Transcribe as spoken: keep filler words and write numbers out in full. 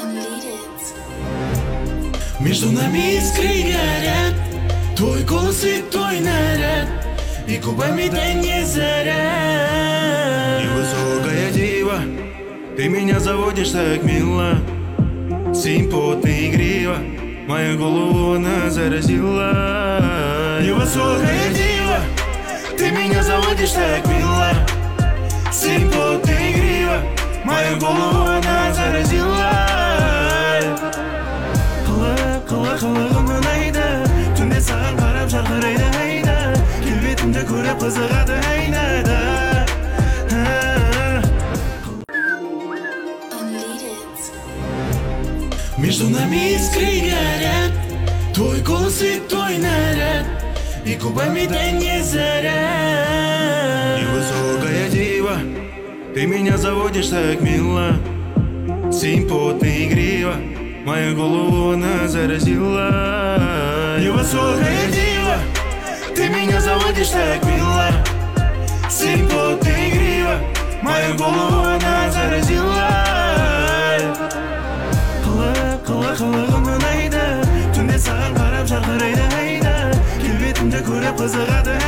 Между нами искры горят, твой голос и твой наряд, и губами дай не заряд. Невысокая дива, ты меня заводишь так мило, симпотно и игриво, мою голову она заразила. Невысокая дива, ты меня заводишь так мило, симпотно и игриво, мою голову она заразила. Қылығың ұнайды, түнде саған қарап жарқырайды айна, келбетімді көріп қызығады айнада. Между нами искры горят, твой голос и твой наряд, и губами дай не заряд. Невысокая дива, ты меня заводишь так мило, симпотно и игриво, мою голову она заразила. Невысокая дива, ты меня заводишь так мило, симпотно и игриво, мою голову она заразила. Қылығың ұнайды, түнде саған қарап жарқырайды айна, келбетімді көріп қызығады